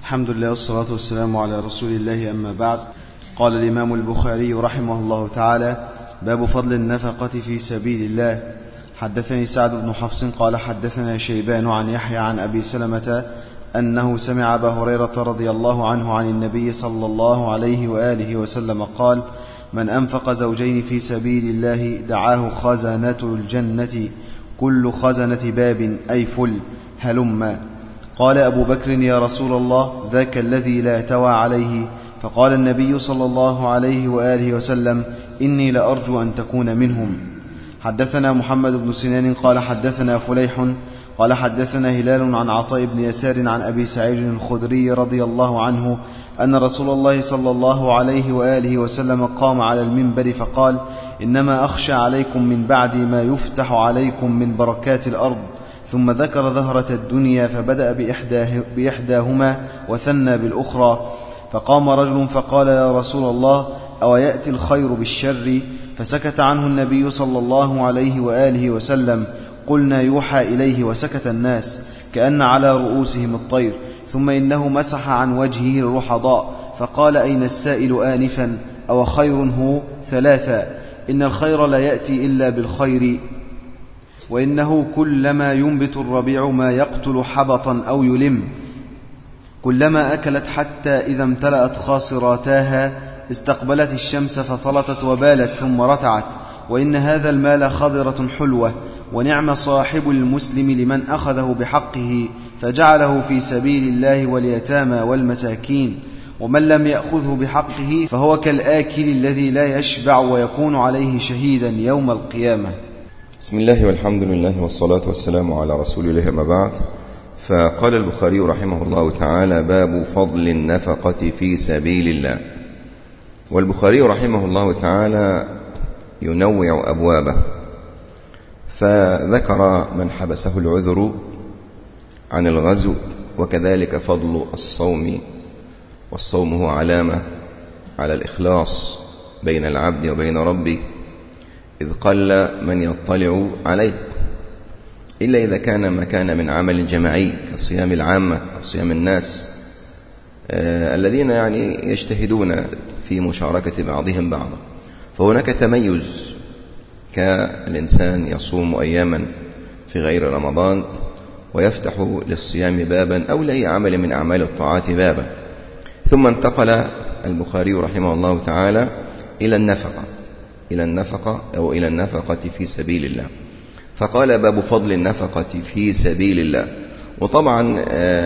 الحمد لله والصلاة والسلام على رسول الله، أما بعد. قال الإمام البخاري رحمه الله تعالى: باب فضل النفقة في سبيل الله. حدثني سعد بن حفص قال حدثنا شيبان عن يحيى عن أبي سلمة أنه سمع أبا هريرة رضي الله عنه عن النبي صلى الله عليه وآله وسلم قال: من أنفق زوجين في سبيل الله دعاه خزنة الجنة، كل خزنة باب أي فل هلم. قال أبو بكر: يا رسول الله، ذاك الذي لا توى عليه. فقال النبي صلى الله عليه وآله وسلم: إني لأرجو أن تكون منهم. حدثنا محمد بن سنان قال حدثنا فليح قال حدثنا هلال عن عطاء بن يسار عن أبي سعيد الخدري رضي الله عنه أن رسول الله صلى الله عليه وآله وسلم قام على المنبر فقال: إنما أخشى عليكم من بعد ما يفتح عليكم من بركات الأرض. ثم ذكر ظهرة الدنيا فبدأ بإحداهما وثنى بالأخرى. فقام رجل فقال: يا رسول الله، أو يأتي الخير بالشر؟ فسكت عنه النبي صلى الله عليه وآله وسلم. قلنا: يوحى إليه. وسكت الناس كأن على رؤوسهم الطير. ثم إنه مسح عن وجهه الرحضاء فقال: أين السائل آنفا؟ أو خير هو؟ ثلاثا: إن الخير لا يأتي إلا بالخير، وإنه كلما ينبت الربيع ما يقتل حبطا أو يلم، كلما أكلت حتى إذا امتلأت خاصراتاها استقبلت الشمس فطلتت وبالت ثم رتعت. وإن هذا المال خضرة حلوة، ونعم صاحب المسلم لمن أخذه بحقه فجعله في سبيل الله واليتامى والمساكين، ومن لم يأخذه بحقه فهو كالآكل الذي لا يشبع ويكون عليه شهيدا يوم القيامة. بسم الله والحمد لله والصلاة والسلام على رسول الله، ما بعد. فقال البخاري رحمه الله تعالى: باب فضل النفقة في سبيل الله. والبخاري رحمه الله تعالى ينوع أبوابه، فذكر من حبسه العذر عن الغزو، وكذلك فضل الصوم، والصوم هو علامة على الإخلاص بين العبد وبين ربه، إذ قل من يطلع عليه إلا إذا كان ما كان من عمل جماعي كصيام العامة أو صيام الناس الذين يجتهدون في مشاركة بعضهم بعضا. فهناك تميز، كالإنسان يصوم أياما في غير رمضان ويفتح للصيام بابا أو لأي عمل من أعمال الطاعات بابا. ثم انتقل البخاري رحمه الله تعالى إلى النفقة أو إلى النفقة في سبيل الله، فقال: باب فضل النفقة في سبيل الله. وطبعا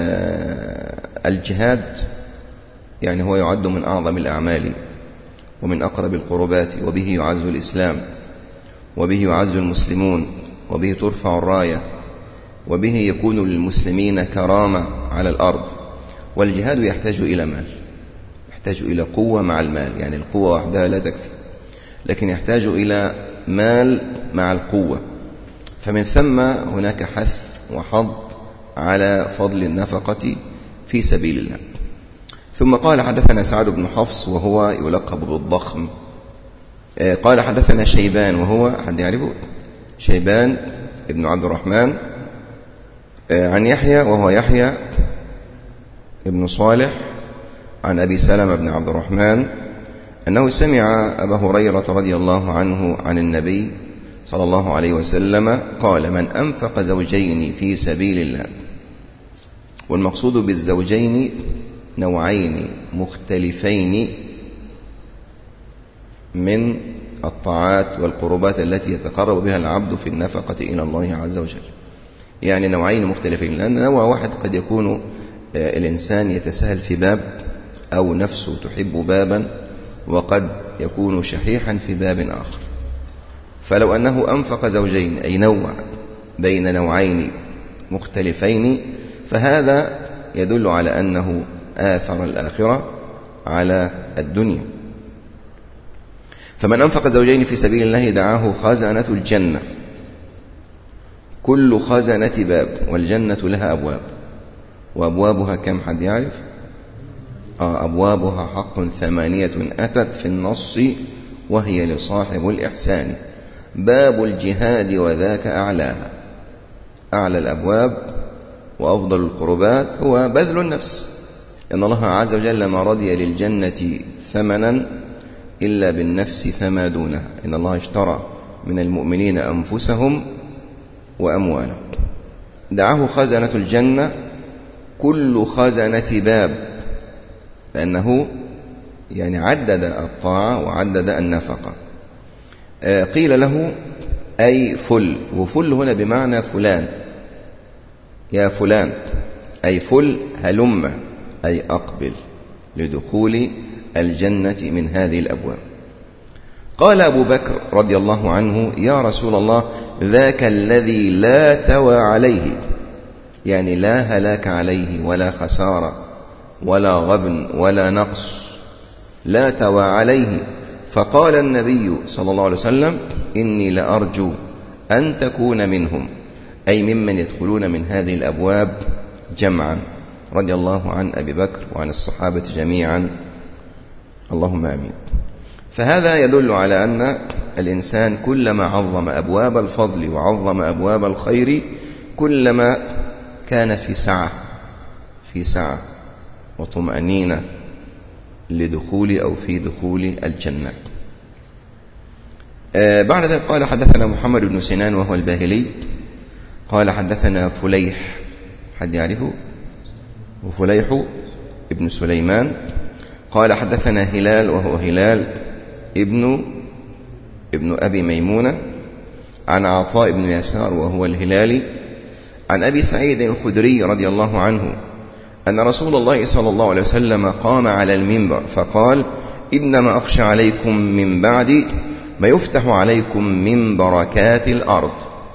الجهاد هو يعد من أعظم الأعمال ومن أقرب القربات، وبه يعز الإسلام، وبه يعز المسلمون، وبه ترفع الراية، وبه يكون للمسلمين كرامة على الأرض. والجهاد يحتاج إلى مال، يحتاج إلى قوة مع المال، القوة وحدها لا تكفي، لكن يحتاج إلى مال مع القوة. فمن ثم هناك حث وحض على فضل النفقة في سبيل الله. ثم قال: حدثنا سعد بن حفص وهو يلقب بالضخم. قال: حدثنا شيبان، وهو حد يعرفه؟ شيبان ابن عبد الرحمن، عن يحيى وهو يحيى ابن صالح، عن أبي سلمة بن عبد الرحمن أنه سمع أبا هريرة رضي الله عنه عن النبي صلى الله عليه وسلم قال: من أنفق زوجين في سبيل الله. والمقصود بالزوجين نوعين مختلفين من الطاعات والقربات التي يتقرب بها العبد في النفقة إلى الله عز وجل. نوعين مختلفين، لأن نوع واحد قد يكون الإنسان يتساهل في باب، أو نفسه تحب بابا، وقد يكون شحيحا في باب آخر. فلو أنه أنفق زوجين، أي نوع بين نوعين مختلفين، فهذا يدل على أنه آثر الآخرة على الدنيا. فمن أنفق زوجين في سبيل الله دعاه خزنة الجنة، كل خزنة باب، والجنة لها أبواب، وأبوابها كم حد يعرف؟ أبوابها حق 8 أتت في النص وهي لصاحب الإحسان. باب الجهاد وذاك أعلاها، أعلى الأبواب وأفضل القربات هو بذل النفس، لأن الله عز وجل ما رضي للجنة ثمنا إلا بالنفس فما دونها. إن الله اشترى من المؤمنين أنفسهم وأموالهم. دعاه خزنة الجنة كل خزنة باب، لأنه يعني عدد الطاعة وعدد النفقة. قيل له أي فل، وفل هنا بمعنى فلان، يا فلان، أي فل هلم، أي أقبل لدخول الجنة من هذه الأبواب. قال أبو بكر رضي الله عنه: يا رسول الله، ذاك الذي لا توى عليه، يعني لا هلاك عليه ولا خسارة ولا غبن ولا نقص، لا توى عليه. فقال النبي صلى الله عليه وسلم: إني لأرجو أن تكون منهم، أي ممن يدخلون من هذه الأبواب جمعا. رضي الله عن أبي بكر وعن الصحابة جميعا، اللهم آمين. فهذا يدل على أن الإنسان كلما عظم أبواب الفضل وعظم أبواب الخير كلما كان في سعة وطمأنينة لدخول أو في دخول الجنة. بعد ذلك قال: حدثنا محمد بن سنان وهو الباهلي قال: حدثنا فليح، حد يعرفه؟ وفليح ابن سليمان قال: حدثنا هلال وهو هلال ابن أبي ميمونة عن عطاء بن يسار وهو الهلالي عن أبي سعيد الخدري رضي الله عنه أن رسول الله صلى الله عليه وسلم قام على المنبر فقال: إنما أخشى عليكم من بعد ما يفتح عليكم من بركات الأرض.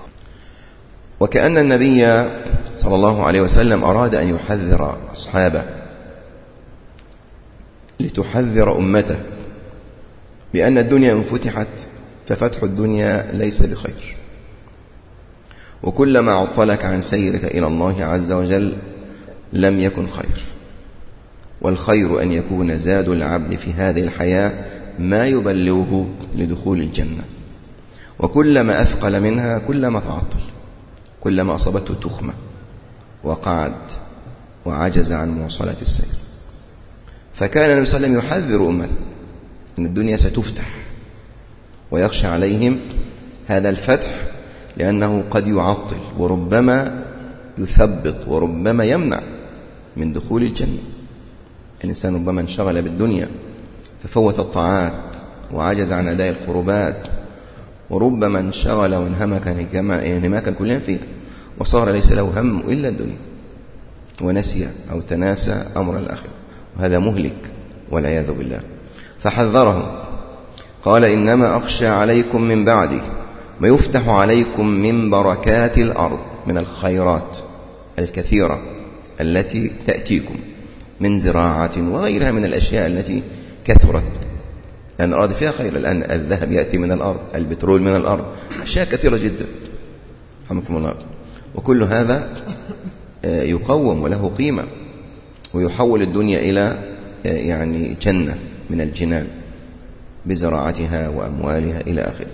وكأن النبي صلى الله عليه وسلم أراد أن يحذر أصحابه لتحذر أمته بأن الدنيا انفتحت، ففتح الدنيا ليس بخير، وكلما عطلك عن سيرك إلى الله عز وجل لم يكن خير. والخير أن يكون زاد العبد في هذه الحياة ما يبلغه لدخول الجنة، وكلما أثقل منها كلما تعطل، كلما أصابته تخمة وقعد وعجز عن مواصلة السير. فكان النبي صلى الله عليه وسلم يحذر أمته أن الدنيا ستفتح، ويخشى عليهم هذا الفتح لأنه قد يعطل وربما يثبط وربما يمنع من دخول الجنة. الإنسان ربما انشغل بالدنيا ففوت الطاعات وعجز عن أداء القربات، وربما انشغل وانهمك كلهم فيها وصار ليس له هم إلا الدنيا، ونسي أو تناسى أمر الآخرة، وهذا مهلك والعياذ بالله. فحذرهم قال: إنما أخشى عليكم من بعدي ما يفتح عليكم من بركات الأرض، من الخيرات الكثيرة التي تأتيكم من زراعة وغيرها من الأشياء التي كثرت، لأن الأرض فيها خير. الآن الذهب يأتي من الأرض، البترول من الأرض، أشياء كثيرة جدا رحمكم الله. وكل هذا يقوم وله قيمة، ويحول الدنيا إلى يعني جنة من الجنان بزراعتها وأموالها إلى آخره.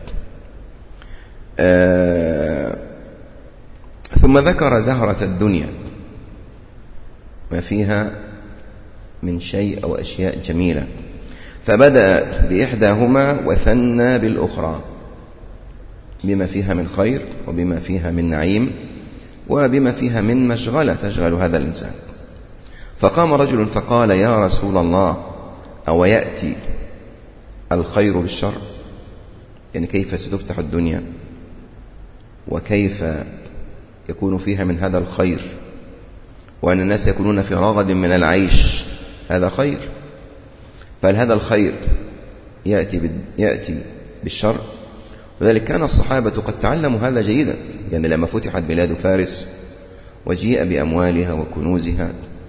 ثم ذكر زهرة الدنيا ما فيها من شيء أو أشياء جميلة، فبدأ بإحداهما وثنى بالأخرى، بما فيها من خير وبما فيها من نعيم وبما فيها من مشغلة تشغل هذا الإنسان. فقام رجل فقال: يا رسول الله، أو يأتي الخير بالشر؟ يعني كيف ستفتح الدنيا وكيف يكون فيها من هذا الخير، وأن الناس يكونون في رغد من العيش، هذا خير. فهل هذا الخير يأتي بالشر؟ وذلك كان الصحابة قد تعلموا هذا جيدا، يعني لما فتحت بلاد فارس وجيء بأموالها وكنوزها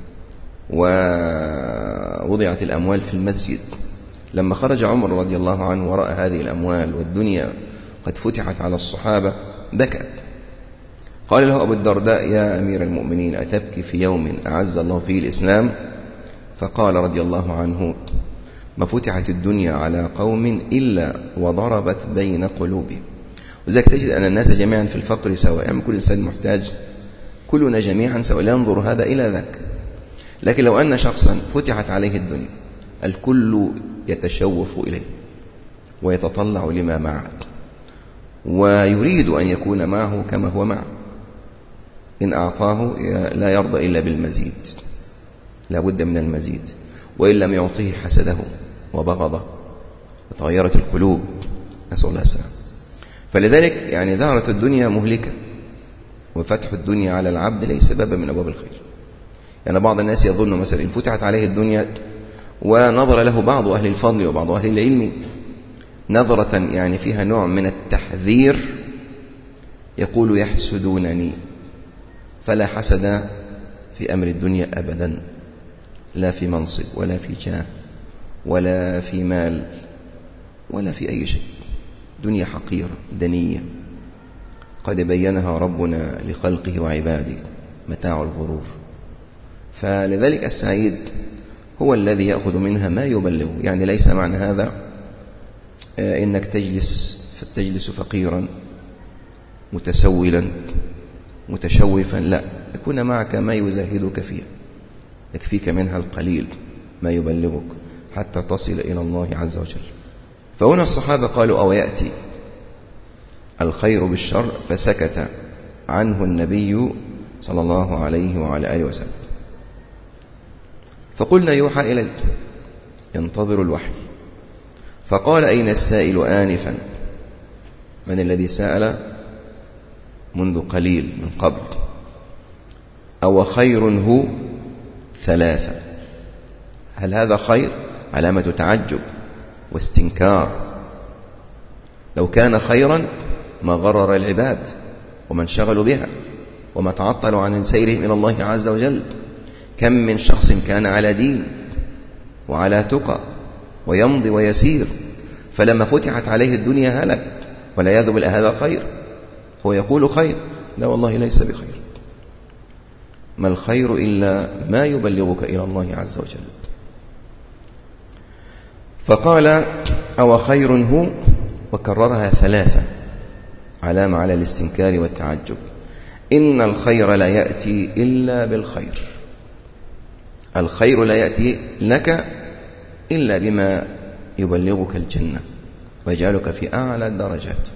ووضعت الأموال في المسجد، لما خرج عمر رضي الله عنه ورأى هذه الأموال والدنيا قد فتحت على الصحابة بكى. قال له أبو الدرداء: يا أمير المؤمنين، أتبكي في يوم أعز الله فيه الإسلام؟ فقال رضي الله عنه: ما فتحت الدنيا على قوم إلا وضربت بين قلوبهم. وذلك تجد أن الناس جميعا في الفقر سواء، يعني كل إنسان محتاج، كلنا جميعا سواء، لا ينظر هذا إلى ذاك. لكن لو أن شخصا فتحت عليه الدنيا الكل يتشوف إليه ويتطلع لما معه ويريد أن يكون معه كما هو معه، إن أعطاه لا يرضى إلا بالمزيد، لا بد من المزيد، وإن لم يعطيه حسده وبغضه وتغيرت القلوب، نسأل الله السلام. فلذلك يعني زهرة الدنيا مهلكة، وفتح الدنيا على العبد ليس بابا من أبواب الخير. يعني بعض الناس يظن مثلا إن فتحت عليه الدنيا ونظر له بعض أهل الفضل وبعض أهل العلم نظرة يعني فيها نوع من التحذير، يقول يحسدونني، فلا حسد في أمر الدنيا أبدا، لا في منصب ولا في جاه ولا في مال ولا في أي شيء. دنيا حقيرة دنية قد بينها ربنا لخلقه وعباده، متاع الغرور. فلذلك السعيد هو الذي يأخذ منها ما يبلغه. يعني ليس معنى هذا إنك تجلس فقيرا متسولا متشوفا، لا، يكون معك ما يزهدك فيها، يكفيك منها القليل ما يبلغك حتى تصل إلى الله عز وجل. فهنا الصحابة قالوا أو يأتي الخير بالشر، فسكت عنه النبي صلى الله عليه وعلى آله وسلم. فقلنا يوحى إليه ينتظر الوحي، فقال أين السائل آنفا؟ من الذي سأل منذ قليل من قبل؟ أو خير هو؟ ثلاثة. هل هذا خير؟ علامة تعجب واستنكار. لو كان خيرا ما غرر العباد وما انشغلوا بها وما تعطلوا عن سيرهم إلى الله عز وجل. كم من شخص كان على دين وعلى تقى ويمضي ويسير، فلما فتحت عليه الدنيا هلك ولا يذب هذا خير، هو يقول خير، لا والله ليس بخير. ما الخير إلا ما يبلغك إلى الله عز وجل. فقال أو خير هو، وكررها ثلاثة علامة على الاستنكار والتعجب. إن الخير لا يأتي إلا بالخير، الخير لا يأتي لك إلا بما يبلغك الجنة ويجعلك في أعلى الدرجات.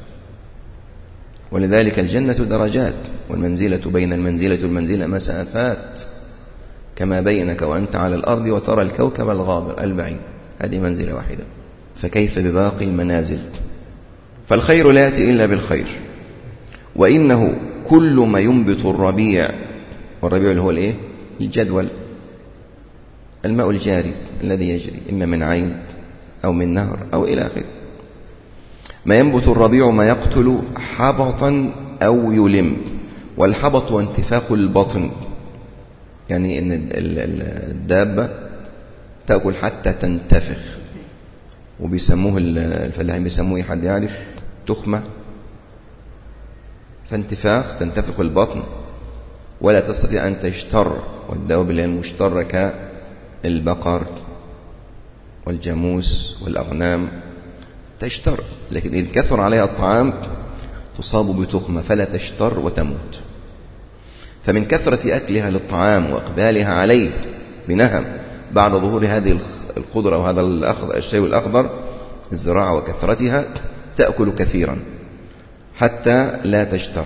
ولذلك الجنة درجات، والمنزلة بين المنزلة والمنزلة مسافات، كما بينك وأنت على الأرض وترى الكوكب الغابر البعيد، هذه منزلة واحدة، فكيف بباقي المنازل؟ فالخير لا يأتي إلا بالخير. وإنه كل ما ينبت الربيع، والربيع اللي هو الإيه؟ الجدول، الماء الجاري الذي يجري إما من عين أو من نهر أو إلى آخره. ما ينبت الربيع ما يقتل حبطا أو يلم. والحبط هو انتفاخ البطن، يعني إن الدابة تأكل حتى تنتفخ، وبيسموه الفلاحين بيسموه حد يعرف تخمة، فانتفاخ تنتفخ البطن ولا تستطيع أن تشتر. والدواب اللي المشتركة البقر والجاموس والأغنام تشتر، لكن إذ كثر عليها الطعام تصاب بتخمة فلا تشتر وتموت. فمن كثرة أكلها للطعام وإقبالها عليه بنهم بعد ظهور هذه الخضرة وهذا الشيء الأخضر، الزراعة وكثرتها، تأكل كثيرا حتى لا تشتر.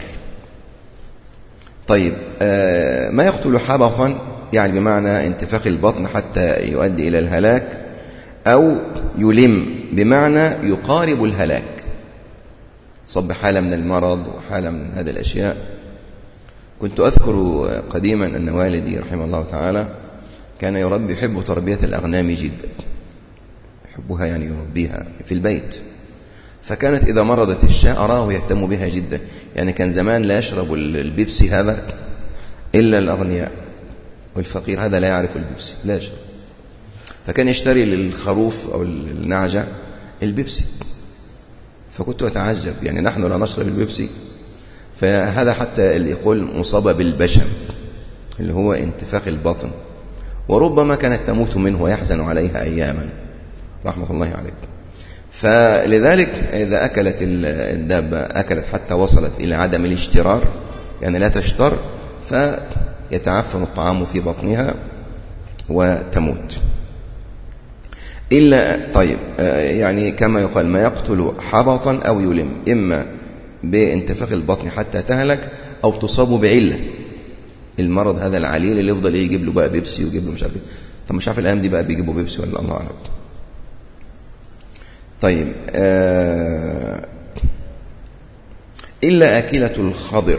طيب، ما يقتل حبطا يعني بمعنى انتفاخ البطن حتى يؤدي إلى الهلاك، أو يلم بمعنى يقارب الهلاك، صب حالة من المرض وحالة من هذه الأشياء. كنت أذكر قديما أن والدي رحمه الله تعالى كان يحب تربية الأغنام جدا، يحبها يعني يربيها في البيت. فكانت إذا مرضت الشاة أراه يهتم بها جدا، يعني كان زمان لا يشرب البيبسي هذا إلا الأغنياء، والفقير هذا لا يعرف البيبسي، لا يشرب. فكان يشتري للخروف أو النعجة البيبسي، فكنت أتعجب، يعني نحن لا نشرب البيبسي. فهذا حتى اللي يقول مصابة بالبشم اللي هو انتفاخ البطن، وربما كانت تموت منه ويحزن عليها أياما رحمة الله عليه. فلذلك إذا أكلت الدابة أكلت حتى وصلت إلى عدم الاشترار، يعني لا تشتر، فيتعفن الطعام في بطنها وتموت. إلا طيب يعني كما يقال ما يقتل حبطا أو يلم، إما بانتفاخ البطن حتى تهلك أو تصاب بعلة، المرض هذا العليل اللي يفضل يجيب له بقى بيبسي ويجيب له مش عارف. طب مش عارف الأيام دي بقى بيجيبوا بيبسي ولا الله أعلم. طيب إلا أكلة الخضر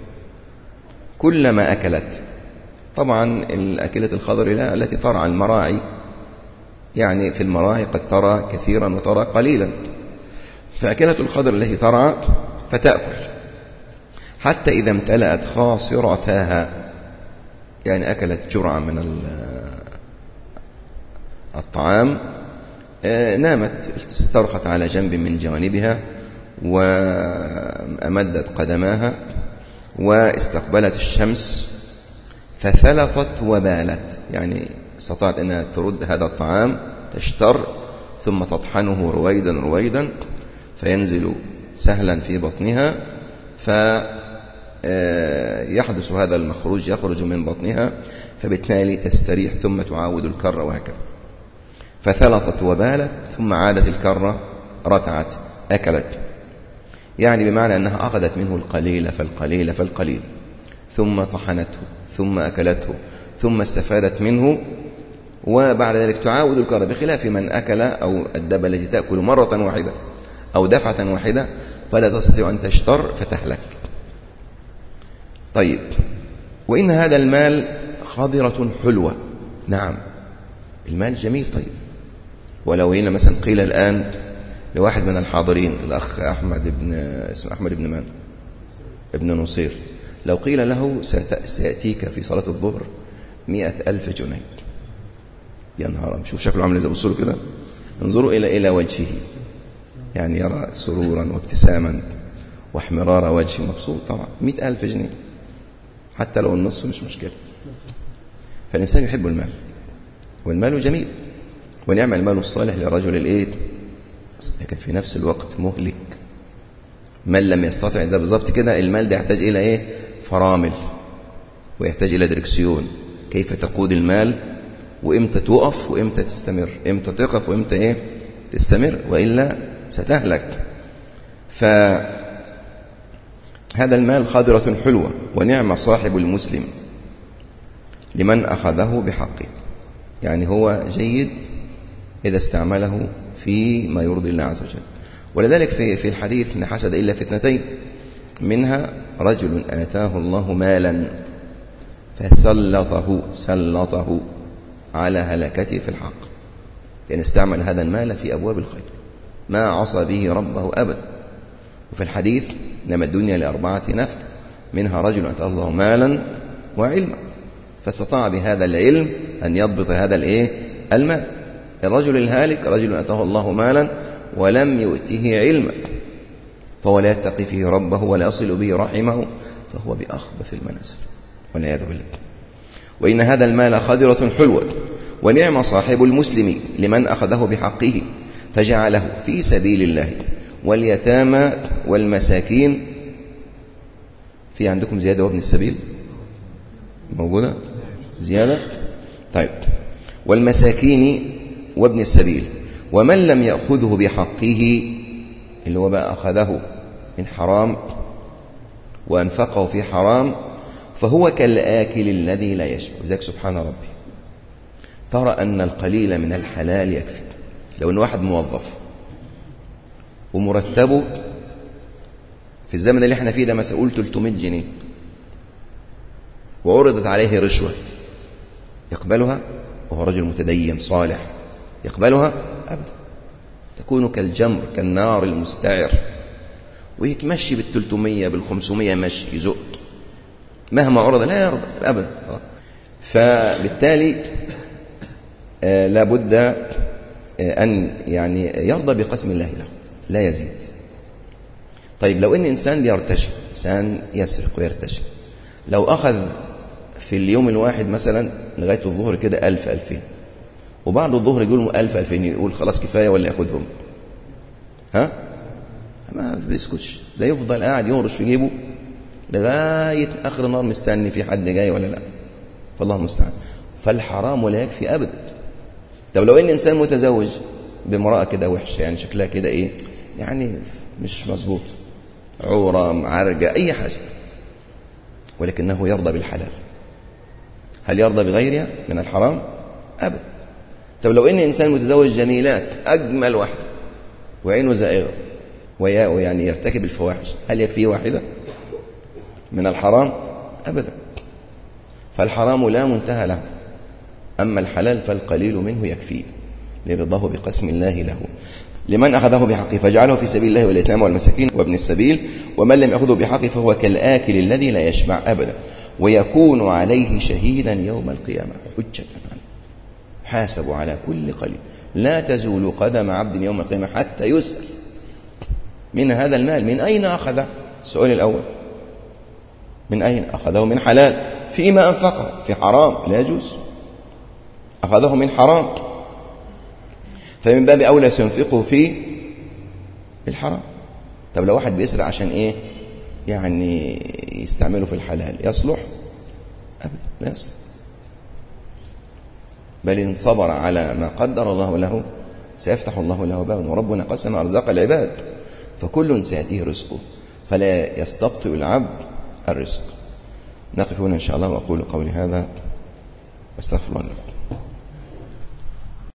كلما أكلت. طبعا الأكلة الخضر لا التي ترعى المراعي، يعني في المراعي قد ترى كثيرا وترى قليلا، فأكلة الخضر التي ترعى فتأكل حتى إذا امتلأت خاصرتها، يعني أكلت جرعة من الطعام، نامت استرخت على جنب من جوانبها وأمدت قدماها واستقبلت الشمس فثلثت وبالت، يعني استطاعت أنها ترد هذا الطعام تشتر ثم تطحنه رويدا رويدا فينزل سهلا في بطنها، فيحدث هذا المخروج يخرج من بطنها، فبالتالي تستريح ثم تعاود الكرة وهكذا. فثلثت وبالت ثم عادت الكرة رتعت أكلت، يعني بمعنى أنها أخذت منه القليل فالقليل فالقليل ثم طحنته ثم أكلته ثم استفادت منه، وبعد ذلك تعاود الكرة، بخلاف من أكل أو الدابة التي تأكل مرة واحدة أو دفعة واحدة فلا تستطيع أن تشتر فتهلك. طيب وإن هذا المال خضرة حلوة، نعم المال جميل. طيب ولو هنا مثلا قيل الآن لواحد من الحاضرين الأخ أحمد اسمه أحمد بن من ابن نصير، لو قيل له سيأتيك في صلاة الظهر 100,000 جنيه، يا نهار، شوف شكله عامل ازاي، بصوا له كده، انظروا إلى وجهه، يعني يرى سرورا وابتساما واحمرار وجهه، مبسوط طبعا. 100,000 جنيه حتى لو النص مش مشكلة. فالإنسان يحب المال، والمال جميل، ونعم المال الصالح لرجل الإيه، لكن في نفس الوقت مهلك. من لم يستطع، ده بالضبط كده، المال ده يحتاج إلى إيه؟ فرامل، ويحتاج إلى دركسيون، كيف تقود المال، وإمتى توقف وإمتى تستمر، إمتى تقف وإمتى إيه تستمر، وإلا ستهلك. فهذا المال خضرة حلوة، ونعم صاحب المسلم لمن أخذه بحقه، يعني هو جيد إذا استعمله في ما يرضي الله عز وجل. ولذلك في الحديث إن حسد إلا فتنتين، منها رجل آتاه الله مالا فسلطه على هلكته في الحق، يعني استعمل هذا المال في أبواب الخير ما عصى به ربه أبدا. وفي الحديث إنما الدنيا لأربعة نفر، منها رجل آتاه الله مالا وعلما فاستطاع بهذا العلم أن يضبط هذا المال. الرجل الهالك رجل آتاه الله مالا ولم يؤته علما، فهو لا يتقي فيه ربه ولا يصل به رحمه، فهو بأخبث المنازل والعياذ بالله. وإن هذا المال خضرة حلوة، ونعم صاحب المسلم لمن أخذه بحقه فجعله في سبيل الله واليتامى والمساكين. في عندكم زيادة وابن السبيل موجودة زيادة؟ طيب، والمساكين وابن السبيل، ومن لم يأخذه بحقه، اللي هو بقى أخذه من حرام وأنفقه في حرام، فهو كالآكل الذي لا يشبع. ذلك سبحان ربي، ترى أن القليل من الحلال يكفي. لو أن واحد موظف ومرتبه في الزمن اللي احنا فيه ده مثلا قول 300 جنيه، وعرضت عليه رشوة، يقبلها؟ وهو رجل متدين صالح يقبلها؟ أبدا. تكون كالجمر، كالنار المستعر، ويتمشي بال300 بال500 مشي يزق، مهما عرض لا يرضى أبدا. فبالتالي لابد أن يعني يرضى بقسم الله له لا يزيد. طيب لو إن إنسان يرتشي، إنسان يسرق ويرتشي، لو أخذ في اليوم الواحد مثلا لغاية الظهر كده 1000-2000، وبعد الظهر يقول 1000-2000، يقول خلاص كفاية ولا يأخذهم؟ ها؟ ما بيسكتش، ده يفضل قاعد يهرش في جيبه لغاية آخر النهار مستني في حد جاي ولا لا، فالله المستعان. فالحرام لا يكفي أبدا. طب لو إن إنسان متزوج بامرأة كده وحشة، يعني شكلها كده إيه، يعني مش مظبوط، عورة، معرجة، أي حاجة، ولكنه يرضى بالحلال، هل يرضى بغيرها من الحرام؟ أبدا. طب لو إن إنسان متزوج جميلات، أجمل واحدة وعينه زائغة ويعني يرتكب الفواحش، هل يكفيه واحدة من الحرام؟ أبدا. فالحرام لا منتهى له، أما الحلال فالقليل منه يكفيه لرضاه بقسم الله له. لمن أخذه بحقه فجعله في سبيل الله واليتامى والمساكين وابن السبيل، ومن لم يأخذه بحقه فهو كالآكل الذي لا يشبع أبدا، ويكون عليه شهيدا يوم القيامة حجة عنه، حاسب على كل قليل. لا تزول قدم عبد يوم القيامة حتى يسأل من هذا المال من أين أخذه. السؤال الأول من أين أخذه؟ من حلال، فيما أنفقه، في حرام لا يجوز، أخذه من حرام، فمن باب أولى سينفقه في الحرام. طب لو واحد بيسرع عشان إيه؟ يعني يستعمله في الحلال، يصلح؟ أبدا لا يصلح، بل إن صبر على ما قدر الله له سيفتح الله له بابا، وربنا قسم أرزاق العباد فكل سيأتيه رزقه، فلا يستبطئ العبد الرزق. نقف هنا إن شاء الله، وأقول قولي هذا واستغفر الله لكم.